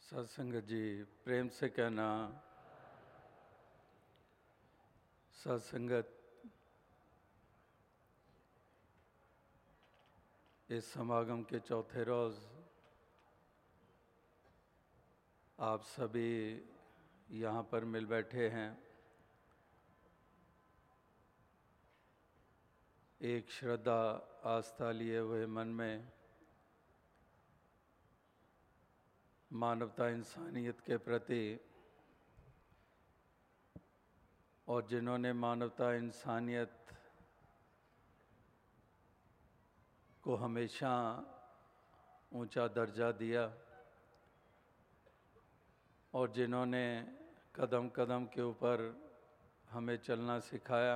सत्संगत जी, प्रेम से कहना सत्संगत इस समागम के चौथे रोज़ आप सभी यहाँ पर मिल बैठे हैं। एक श्रद्धा आस्था लिए हुए मन में मानवता इंसानियत के प्रति, और जिन्होंने मानवता इंसानियत को हमेशा ऊंचा दर्जा दिया और जिन्होंने कदम कदम के ऊपर हमें चलना सिखाया,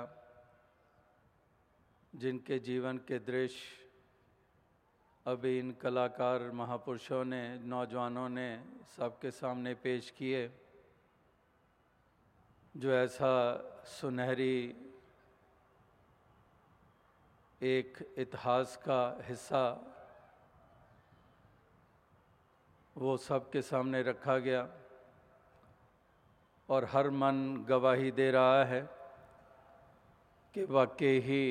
जिनके जीवन के दृश्य अभी इन कलाकार महापुरुषों ने, नौजवानों ने सबके सामने पेश किए, जो ऐसा सुनहरी एक इतिहास का हिस्सा वो सबके सामने रखा गया और हर मन गवाही दे रहा है कि वाकई ही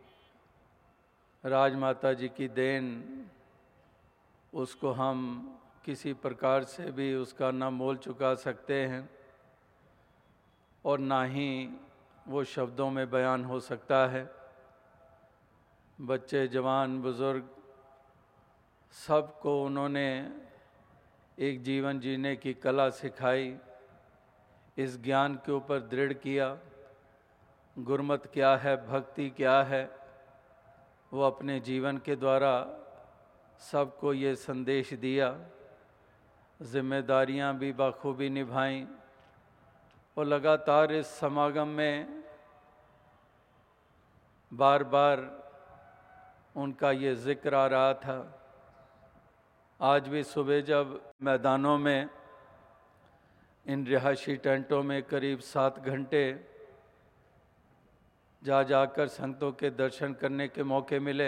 राजमाता जी की देन, उसको हम किसी प्रकार से भी उसका ना मोल चुका सकते हैं और ना ही वो शब्दों में बयान हो सकता है। बच्चे, जवान, बुज़ुर्ग सबको उन्होंने एक जीवन जीने की कला सिखाई, इस ज्ञान के ऊपर दृढ़ किया। गुरमत क्या है, भक्ति क्या है, वो अपने जीवन के द्वारा सबको ये संदेश दिया। जिम्मेदारियां भी बखूबी निभाईं और लगातार इस समागम में बार बार उनका ये जिक्र आ रहा था। आज भी सुबह जब मैदानों में, इन रिहायशी टेंटों में करीब 7 घंटे जाकर संतों के दर्शन करने के मौके मिले,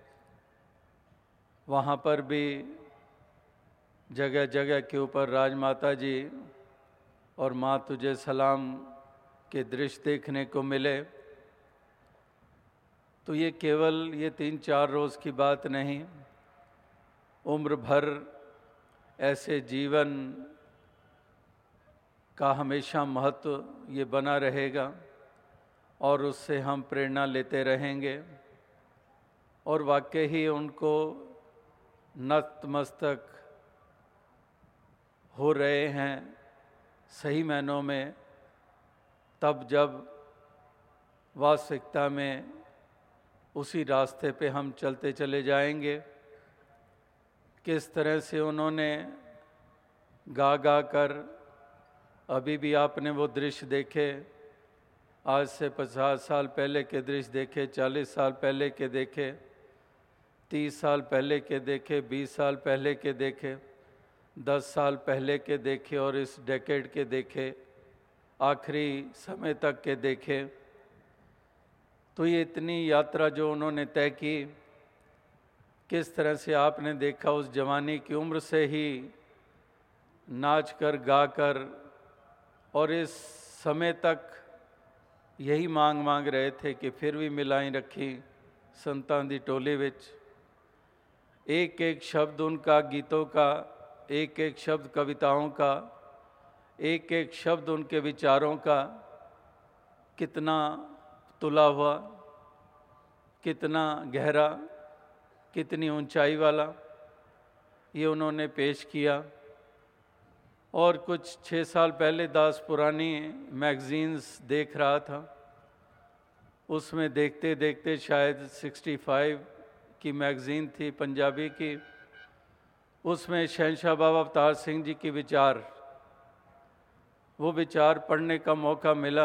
वहाँ पर भी जगह जगह के ऊपर राजमाता जी और माँ तुझे सलाम के दृश्य देखने को मिले। तो ये केवल ये 3-4 रोज़ की बात नहीं, उम्र भर ऐसे जीवन का हमेशा महत्व ये बना रहेगा और उससे हम प्रेरणा लेते रहेंगे। और वाकई ही उनको नतमस्तक हो रहे हैं सही मायनों में, तब जब वास्तविकता में उसी रास्ते पे हम चलते चले जाएंगे। किस तरह से उन्होंने गा गा कर, अभी भी आपने वो दृश्य देखे, आज से 50 साल पहले के दृश्य देखे, 40 साल पहले के देखे, 30 साल पहले के देखे, 20 साल पहले के देखे, 10 साल पहले के देखे और इस डेकेड के देखे, आखिरी समय तक के देखे। तो ये इतनी यात्रा जो उन्होंने तय की, किस तरह से आपने देखा उस जवानी की उम्र से ही नाच कर, गा कर, और इस समय तक यही मांग रहे थे कि फिर भी मिलाई रखी संतां दी टोली विच। एक एक शब्द उनका गीतों का, एक एक शब्द कविताओं का, एक एक शब्द उनके विचारों का कितना तुला हुआ, कितना गहरा, कितनी ऊंचाई वाला, ये उन्होंने पेश किया। और कुछ 6 साल पहले दास पुरानी मैगज़ीन्स देख रहा था, उसमें देखते देखते शायद 65 की मैगज़ीन थी पंजाबी की, उसमें शहंशाह बाबा अवतार सिंह जी के विचार, वो विचार पढ़ने का मौका मिला।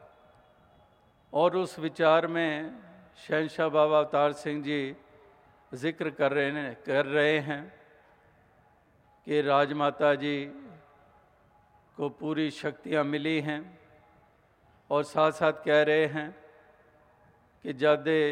और उस विचार में शहंशाह बाबा अवतार सिंह जी जिक्र कर रहे हैं कि राजमाता जी को पूरी शक्तियाँ मिली हैं, और साथ साथ कह रहे हैं कि जादे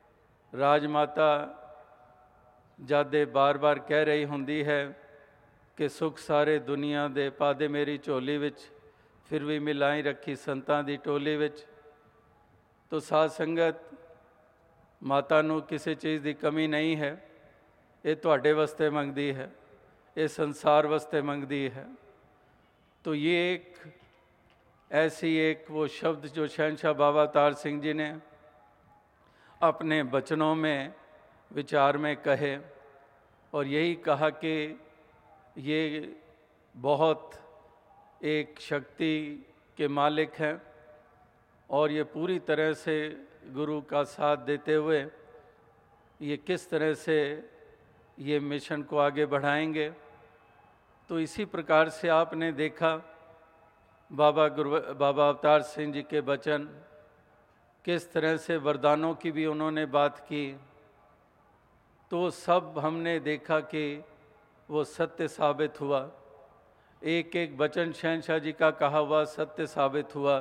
राजमाता जादे बार बार कह रही होंदी है कि सुख सारे दुनिया दे पादे मेरी झोली विच, फिर भी मिलाई रखी संतां दी टोली विच। तो साध संगत, माता नूं किसी चीज़ की कमी नहीं है, ये तुहाडे वास्ते मंगदी है, ये संसार वास्ते मंगदी है। तो ये एक ऐसी एक वो शब्द जो शहंशाह बाबा अवतार सिंह जी ने अपने बचनों में विचार में कहे, और यही कहा कि ये बहुत एक शक्ति के मालिक हैं और ये पूरी तरह से गुरु का साथ देते हुए ये किस तरह से ये मिशन को आगे बढ़ाएंगे। तो इसी प्रकार से आपने देखा बाबा अवतार सिंह जी के वचन, किस तरह से वरदानों की भी उन्होंने बात की, तो सब हमने देखा कि वो सत्य साबित हुआ। एक एक वचन शहंशाह जी का कहा हुआ सत्य साबित हुआ।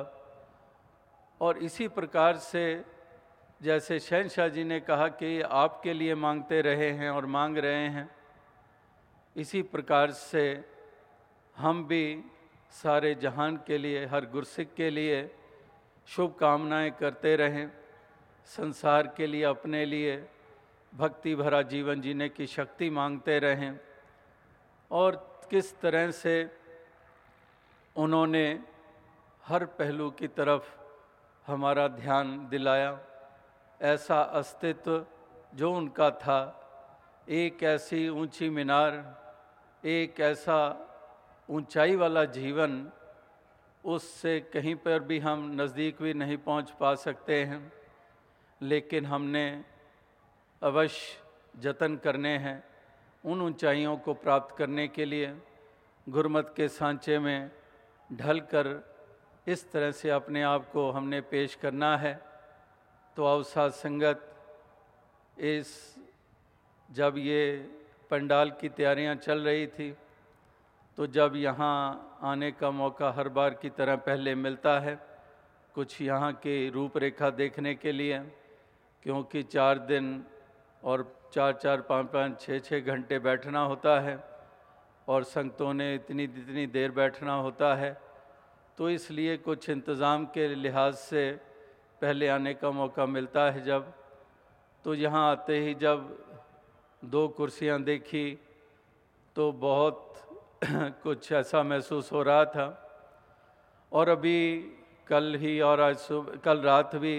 और इसी प्रकार से जैसे शहंशाह जी ने कहा कि आपके लिए मांगते रहे हैं और मांग रहे हैं, इसी प्रकार से हम भी सारे जहान के लिए, हर गुरसिक के लिए शुभ कामनाएं करते रहें, संसार के लिए, अपने लिए भक्ति भरा जीवन जीने की शक्ति मांगते रहें। और किस तरह से उन्होंने हर पहलू की तरफ हमारा ध्यान दिलाया। ऐसा अस्तित्व जो उनका था, एक ऐसी ऊंची मीनार, एक ऐसा ऊंचाई वाला जीवन, उससे कहीं पर भी हम नज़दीक भी नहीं पहुंच पा सकते हैं, लेकिन हमने अवश्य जतन करने हैं उन ऊंचाइयों को प्राप्त करने के लिए। गुरमत के सांचे में ढलकर इस तरह से अपने आप को हमने पेश करना है। तो आओ साध संगत, इस जब ये पंडाल की तैयारियां चल रही थी, तो जब यहाँ आने का मौका हर बार की तरह पहले मिलता है कुछ यहाँ की रूपरेखा देखने के लिए, क्योंकि 4 दिन और 4-4, 5-5, 6-6 घंटे बैठना होता है और संगतों ने इतनी देर बैठना होता है, तो इसलिए कुछ इंतज़ाम के लिहाज से पहले आने का मौका मिलता है जब। तो यहाँ आते ही जब 2 कुर्सियाँ देखी तो बहुत कुछ ऐसा महसूस हो रहा था। और अभी कल ही और आज कल रात भी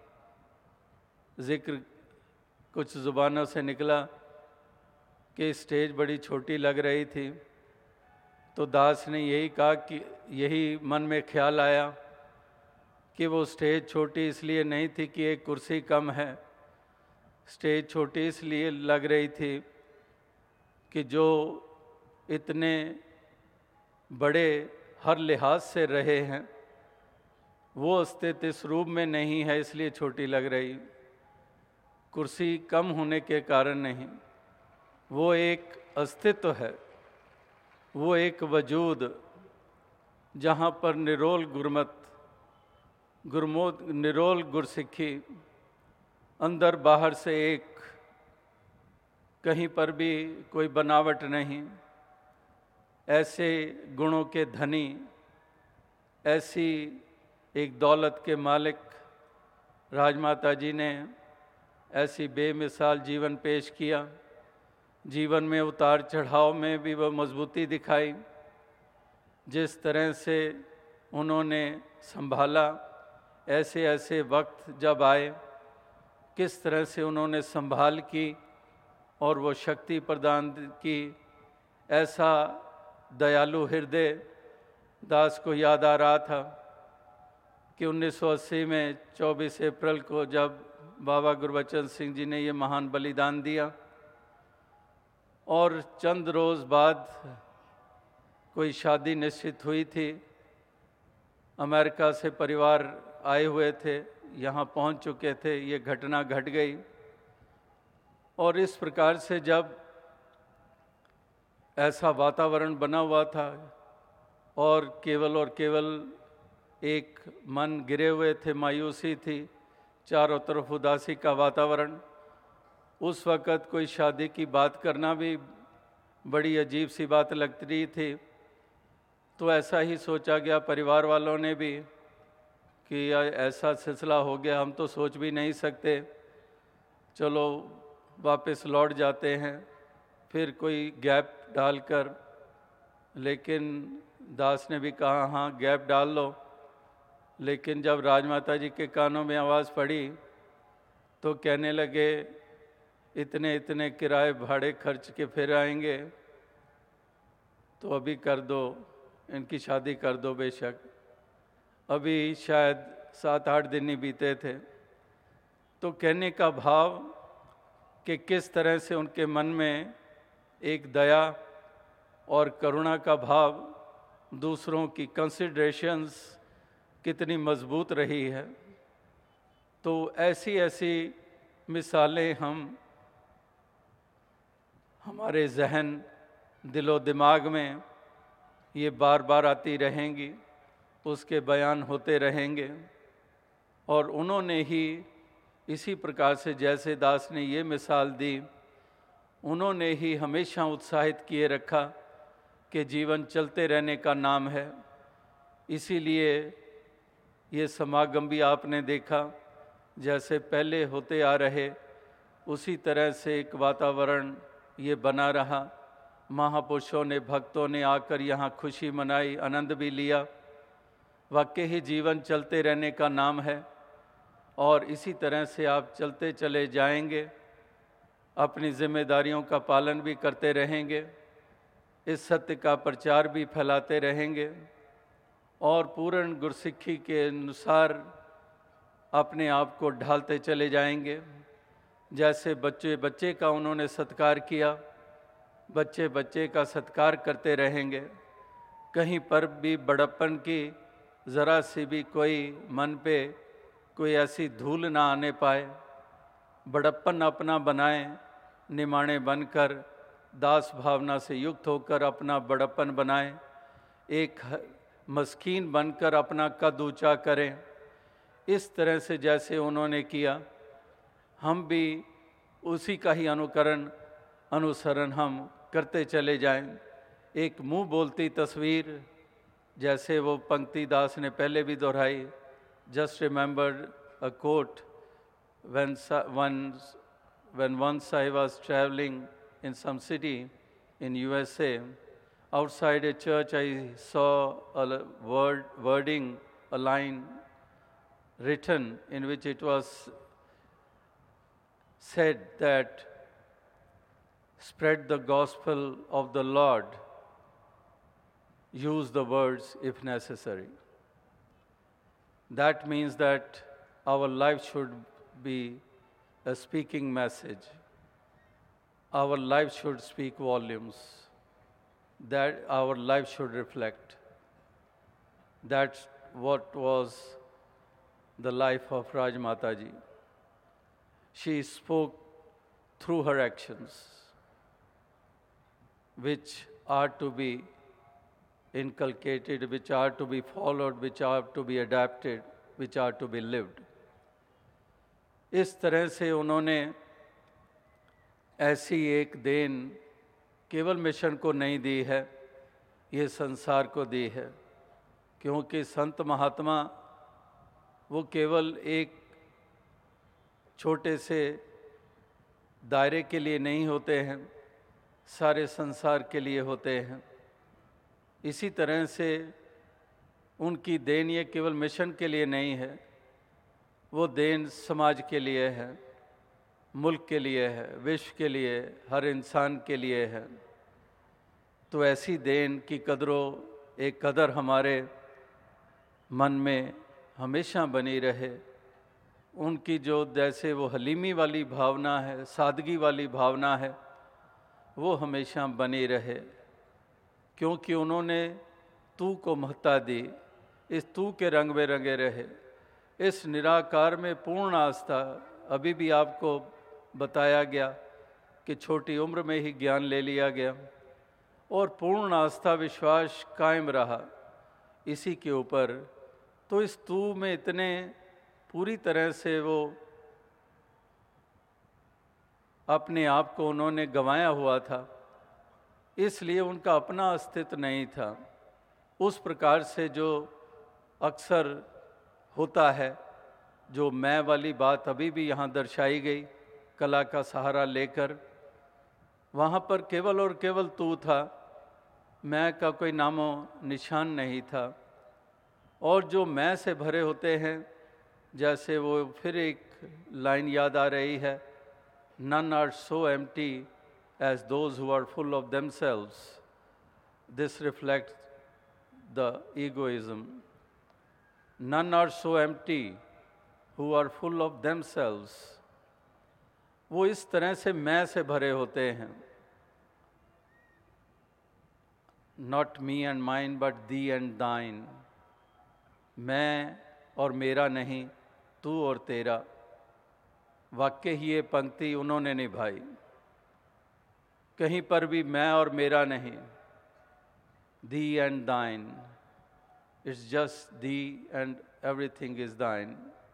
जिक्र कुछ ज़ुबानों से निकला कि स्टेज बड़ी छोटी लग रही थी। तो दास ने यही कहा कि यही मन में ख्याल आया कि वो स्टेज छोटी इसलिए नहीं थी कि एक कुर्सी कम है, स्टेज छोटी इसलिए लग रही थी कि जो इतने बड़े हर लिहाज से रहे हैं वो अस्तित्व इस रूप में नहीं है, इसलिए छोटी लग रही। कुर्सी कम होने के कारण नहीं, वो एक अस्तित्व है, वो एक वजूद जहाँ पर निरोल गुरमत, निरोल गुरसिक्खी, अंदर बाहर से एक, कहीं पर भी कोई बनावट नहीं, ऐसे गुणों के धनी, ऐसी एक दौलत के मालिक राजमाता जी ने ऐसी बेमिसाल जीवन पेश किया। जीवन में उतार चढ़ाव में भी वह मजबूती दिखाई। जिस तरह से उन्होंने संभाला, ऐसे ऐसे वक्त जब आए, किस तरह से उन्होंने संभाल की और वो शक्ति प्रदान की। ऐसा दयालु हृदय दास को याद आ रहा था कि 1980 में 24 अप्रैल को जब बाबा गुरबचन सिंह जी ने ये महान बलिदान दिया और चंद रोज़ बाद कोई शादी निश्चित हुई थी। अमेरिका से परिवार आए हुए थे, यहाँ पहुँच चुके थे, ये घटना घट गई। और इस प्रकार से जब ऐसा वातावरण बना हुआ था और केवल एक मन गिरे हुए थे, मायूसी थी, चारों तरफ उदासी का वातावरण, उस वक़्त कोई शादी की बात करना भी बड़ी अजीब सी बात लगती रही थी। तो ऐसा ही सोचा गया परिवार वालों ने भी कि ऐसा सिलसिला हो गया, हम तो सोच भी नहीं सकते, चलो वापस लौट जाते हैं। फिर कोई गैप डालकर, लेकिन दास ने भी कहा हाँ गैप डाल लो। लेकिन जब राजमाता जी के कानों में आवाज़ पड़ी तो कहने लगे इतने इतने किराए भाड़े खर्च के फिर आएंगे, तो अभी कर दो, इनकी शादी कर दो। बेशक अभी शायद 7-8 दिन ही बीते थे। तो कहने का भाव कि किस तरह से उनके मन में एक दया और करुणा का भाव, दूसरों की कंसिडरेशंस कितनी मजबूत रही है। तो ऐसी ऐसी मिसालें हमारे जहन, दिलो दिमाग में ये बार बार आती रहेंगी, उसके बयान होते रहेंगे। और उन्होंने ही इसी प्रकार से, जैसे दास ने ये मिसाल दी, उन्होंने ही हमेशा उत्साहित किए रखा कि जीवन चलते रहने का नाम है। इसीलिए ये समागम भी आपने देखा, जैसे पहले होते आ रहे उसी तरह से एक वातावरण ये बना रहा। महापुरुषों ने, भक्तों ने आकर यहाँ खुशी मनाई, आनंद भी लिया। वाकई ही जीवन चलते रहने का नाम है और इसी तरह से आप चलते चले जाएंगे, अपनी जिम्मेदारियों का पालन भी करते रहेंगे, इस सत्य का प्रचार भी फैलाते रहेंगे और पूर्ण गुरसिक्खी के अनुसार अपने आप को ढालते चले जाएंगे। जैसे बच्चे बच्चे का उन्होंने सत्कार किया, बच्चे बच्चे का सत्कार करते रहेंगे। कहीं पर भी बड़प्पन की ज़रा सी भी कोई मन पे कोई ऐसी धूल ना आने पाए। बड़प्पन अपना बनाएं, निमाणे बनकर दास भावना से युक्त होकर अपना बड़प्पन बनाएं, एक मस्कीन बनकर अपना कद ऊंचा करें। इस तरह से जैसे उन्होंने किया, हम भी उसी का ही अनुसरण हम करते चले जाएं। एक मुंह बोलती तस्वीर, जैसे वो पंक्ति दास ने पहले भी दोहराई, just remembered a quote when once I was traveling in some city in USA. Outside a church I saw a wording, a line written in which it was said that spread the gospel of the Lord, use the words if necessary. That means that our life should be a speaking message. Our life should speak volumes. That our life should reflect. That's what was the life of Rajmata Ji. She spoke through her actions, which are to be inculcated, which are to be followed, which are to be adapted, which are to be lived. इस तरह से उन्होंने ऐसी एक then केवल mission को नहीं दी है, ये संसार को दी है। क्योंकि संत महात्मा वो केवल एक छोटे से दायरे के लिए नहीं होते हैं, सारे संसार के लिए होते हैं। इसी तरह से उनकी देन ये केवल मिशन के लिए नहीं है, वो देन समाज के लिए है, मुल्क के लिए है, विश्व के लिए, हर इंसान के लिए है। तो ऐसी देन की एक कदर हमारे मन में हमेशा बनी रहे। उनकी जो जैसे वो हलीमी वाली भावना है, सादगी वाली भावना है, वो हमेशा बनी रहे। क्योंकि उन्होंने तू को महत्ता दी, इस तू के रंग में रंगे रहे, इस निराकार में पूर्ण आस्था। अभी भी आपको बताया गया कि छोटी उम्र में ही ज्ञान ले लिया गया और पूर्ण आस्था विश्वास कायम रहा इसी के ऊपर। तो इस तू में इतने पूरी तरह से वो अपने आप को उन्होंने गंवाया हुआ था। इसलिए उनका अपना अस्तित्व नहीं था। उस प्रकार से जो अक्सर होता है, जो मैं वाली बात अभी भी यहाँ दर्शाई गई, कला का सहारा लेकर, वहाँ पर केवल और केवल तू था, मैं का कोई नामो निशान नहीं था। और जो मैं से भरे होते हैं, जैसे वो फिर एक लाइन याद आ रही है, none are so empty as those who are full of themselves. This reflects the egoism. None are so empty who are full of themselves. वो इस तरह से मैं से भरे होते हैं, not me and mine but thee and thine. मैं और मेरा नहीं, तू और तेरा। वाक्य ही ये पंक्ति उन्होंने निभाई। कहीं पर भी मैं और मेरा नहीं, thee and thine. It's just thee and everything is thine.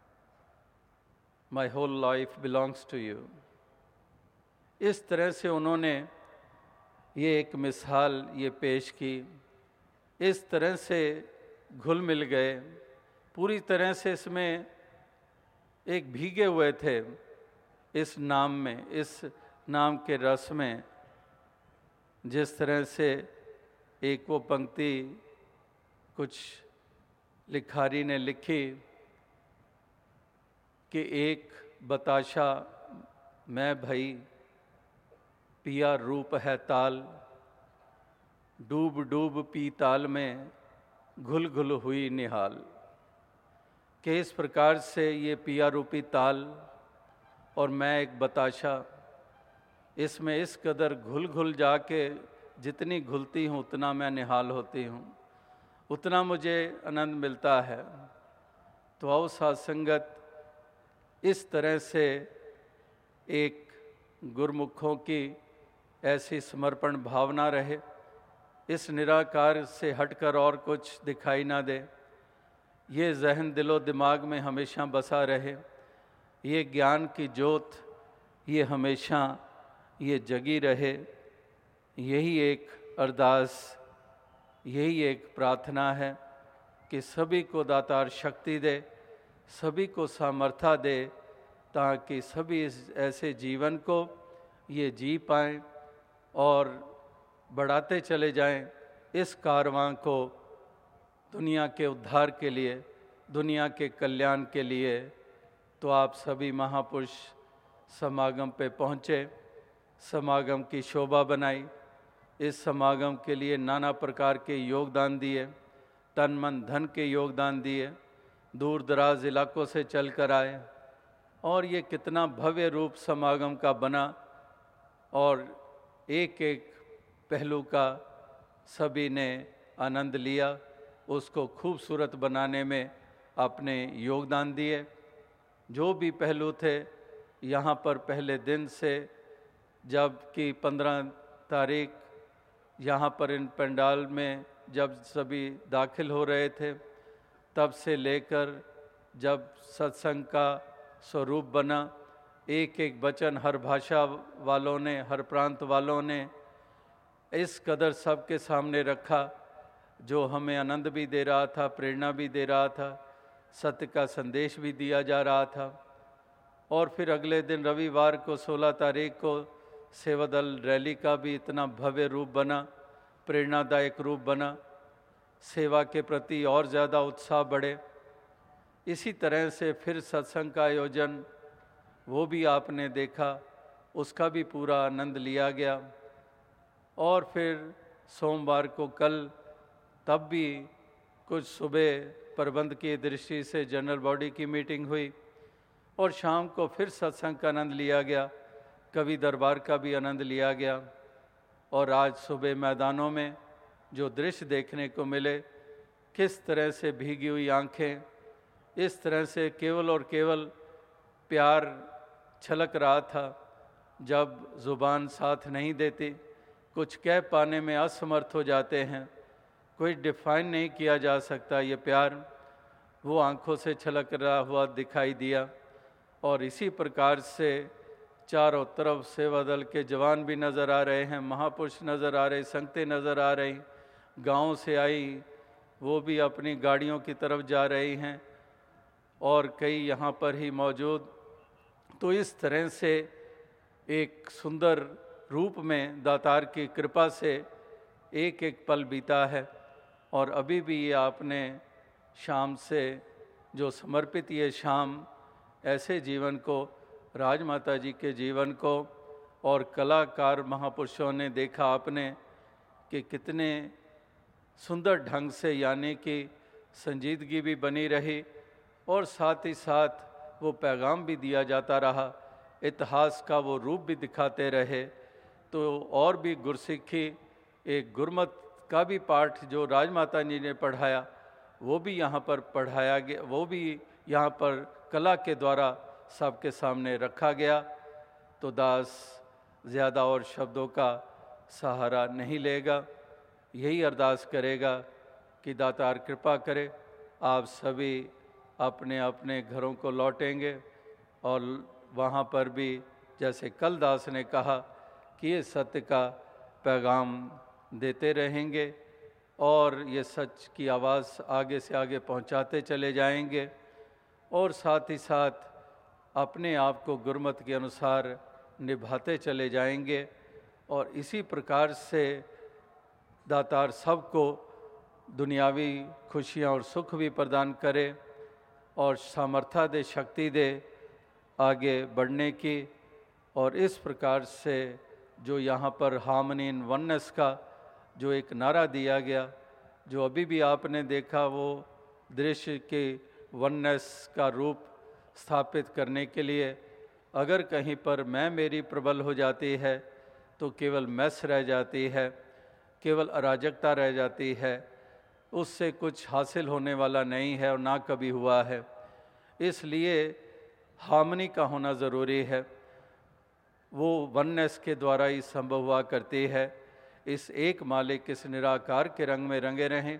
My whole life belongs to you. इस तरह से उन्होंने ये एक मिसाल ये पेश की। इस तरह से घुल मिल गए, पूरी तरह से इसमें एक भीगे हुए थे इस नाम में, इस नाम के रस में। जिस तरह से एक वो पंक्ति कुछ लिखारी ने लिखी कि एक बताशा मैं भई, पिया रूप है ताल, डूब डूब पी ताल में घुल घुल हुई निहाल। कि इस प्रकार से ये पिया रूपी ताल और मैं एक बताशा, इसमें इस कदर घुल घुल जाके जितनी घुलती हूँ उतना मैं निहाल होती हूँ, उतना मुझे आनंद मिलता है। तो आओ साथ संगत, इस तरह से एक गुरमुखों की ऐसी समर्पण भावना रहे, इस निराकार से हटकर और कुछ दिखाई ना दे, ये जहन दिलो दिमाग में हमेशा बसा रहे, ये ज्ञान की ज्योत ये हमेशा ये जगी रहे। यही एक अरदास, यही एक प्रार्थना है कि सभी को दातार शक्ति दे, सभी को सामर्थ्य दे, ताकि सभी इस ऐसे जीवन को ये जी पाएँ और बढ़ाते चले जाएं इस कारवां को दुनिया के उद्धार के लिए, दुनिया के कल्याण के लिए। तो आप सभी महापुरुष समागम पे पहुँचे, समागम की शोभा बनाई, इस समागम के लिए नाना प्रकार के योगदान दिए, तन मन धन के योगदान दिए, दूर दराज इलाकों से चल कर आए, और ये कितना भव्य रूप समागम का बना। और एक एक पहलू का सभी ने आनंद लिया, उसको खूबसूरत बनाने में अपने योगदान दिए। जो भी पहलू थे यहाँ पर पहले दिन से, जब कि 15 तारीख यहाँ पर इन पंडाल में जब सभी दाखिल हो रहे थे, तब से लेकर जब सत्संग का स्वरूप बना, एक एक वचन हर भाषा वालों ने, हर प्रांत वालों ने इस कदर सबके सामने रखा, जो हमें आनंद भी दे रहा था, प्रेरणा भी दे रहा था, सत्य का संदेश भी दिया जा रहा था। और फिर अगले दिन रविवार को 16 तारीख को सेवादल रैली का भी इतना भव्य रूप बना, प्रेरणादायक रूप बना, सेवा के प्रति और ज़्यादा उत्साह बढ़े। इसी तरह से फिर सत्संग का आयोजन, वो भी आपने देखा, उसका भी पूरा आनंद लिया गया। और फिर सोमवार को कल, तब भी कुछ सुबह प्रबंध की दृष्टि से जनरल बॉडी की मीटिंग हुई, और शाम को फिर सत्संग का आनंद लिया गया, कवि दरबार का भी आनंद लिया गया। और आज सुबह मैदानों में जो दृश्य देखने को मिले, किस तरह से भीगी हुई आंखें, इस तरह से केवल और केवल प्यार छलक रहा था। जब ज़ुबान साथ नहीं देती, कुछ कह पाने में असमर्थ हो जाते हैं, कोई डिफाइन नहीं किया जा सकता ये प्यार, वो आंखों से छलक रहा हुआ दिखाई दिया। और इसी प्रकार से चारों तरफ सेवा दल के जवान भी नज़र आ रहे हैं, महापुरुष नज़र आ रहे, संगतें नज़र आ रही, गांव से आई वो भी अपनी गाड़ियों की तरफ जा रही हैं और कई यहाँ पर ही मौजूद। तो इस तरह से एक सुंदर रूप में दातार की कृपा से एक एक पल बीता है और अभी भी ये आपने शाम से जो समर्पित ये शाम ऐसे जीवन को, राजमाता जी के जीवन को और कलाकार महापुरुषों ने देखा आपने कि कितने सुंदर ढंग से यानी कि संजीदगी भी बनी रही और साथ ही साथ वो पैगाम भी दिया जाता रहा, इतिहास का वो रूप भी दिखाते रहे। तो और भी गुरसिक्खी, एक गुरमत का भी पाठ जो राजमाता जी ने पढ़ाया वो भी यहाँ पर पढ़ाया गया, वो भी यहाँ पर कला के द्वारा सबके सामने रखा गया। तो दास ज़्यादा और शब्दों का सहारा नहीं लेगा, यही अरदास करेगा कि दातार कृपा करे, आप सभी अपने अपने घरों को लौटेंगे और वहाँ पर भी जैसे कल दास ने कहा कि ये सत्य का पैगाम देते रहेंगे और ये सच की आवाज़ आगे से आगे पहुँचाते चले जाएंगे और साथ ही साथ अपने आप को गुरमत के अनुसार निभाते चले जाएंगे और इसी प्रकार से दातार सबको दुनियावी खुशियाँ और सुख भी प्रदान करे और सामर्थ्य दे, शक्ति दे आगे बढ़ने की। और इस प्रकार से जो यहाँ पर हार्मनी इन वननेस का जो एक नारा दिया गया, जो अभी भी आपने देखा, वो दृश्य के वननेस का रूप स्थापित करने के लिए अगर कहीं पर मैं मेरी प्रबल हो जाती है तो केवल मैस रह जाती है, केवल अराजकता रह जाती है, उससे कुछ हासिल होने वाला नहीं है और ना कभी हुआ है। इसलिए हार्मनी का होना ज़रूरी है, वो वननेस के द्वारा ही संभव हुआ करती है। इस एक मालिक, इस निराकार के रंग में रंगे रहें,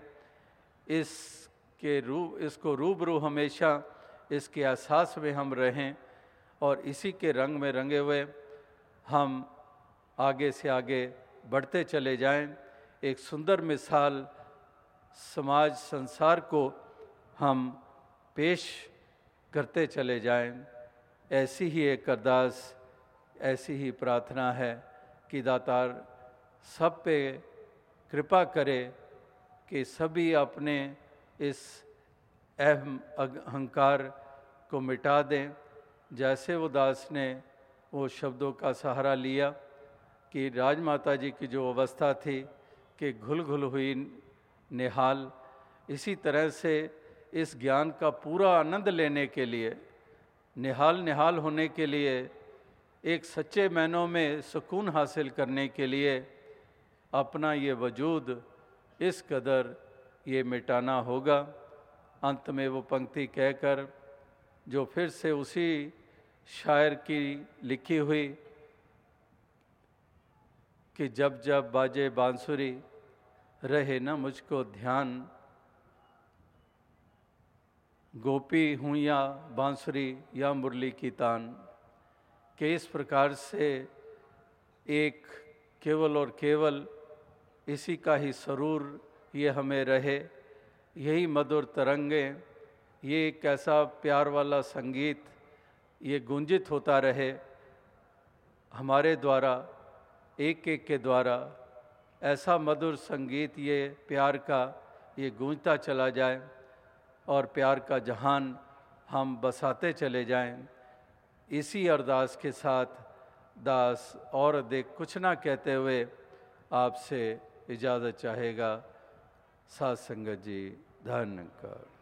इसको रूबरू हमेशा इसके एहसास में हम रहें और इसी के रंग में रंगे हुए हम आगे से आगे बढ़ते चले जाएं। एक सुंदर मिसाल समाज संसार को हम पेश करते चले जाएं। ऐसी ही एक अरदास, ऐसी ही प्रार्थना है कि दातार सब पे कृपा करे कि सभी अपने इस अहम अहंकार को मिटा दें। जैसे वो दास ने वो शब्दों का सहारा लिया कि राजमाता जी की जो अवस्था थी कि घुल घुल हुई निहाल, इसी तरह से इस ज्ञान का पूरा आनंद लेने के लिए, निहाल निहाल होने के लिए, एक सच्चे मायनों में सुकून हासिल करने के लिए अपना ये वजूद इस कदर ये मिटाना होगा। अंत में वो पंक्ति कहकर जो फिर से उसी शायर की लिखी हुई कि जब जब बाजे बांसुरी रहे न मुझको ध्यान, गोपी हूँ या बांसुरी या मुरली की तान, कि इस प्रकार से एक केवल और केवल इसी का ही सरूर ये हमें रहे, यही मधुर तरंगे, ये एक ऐसा प्यार वाला संगीत ये गुंजित होता रहे हमारे द्वारा, एक एक के द्वारा ऐसा मधुर संगीत ये प्यार का ये गूंजता चला जाए और प्यार का जहान हम बसाते चले जाएं। इसी अरदास के साथ दास और अधिक कुछ ना कहते हुए आपसे इजाज़त चाहेगा। साथ संगत जी, धन्यवाद।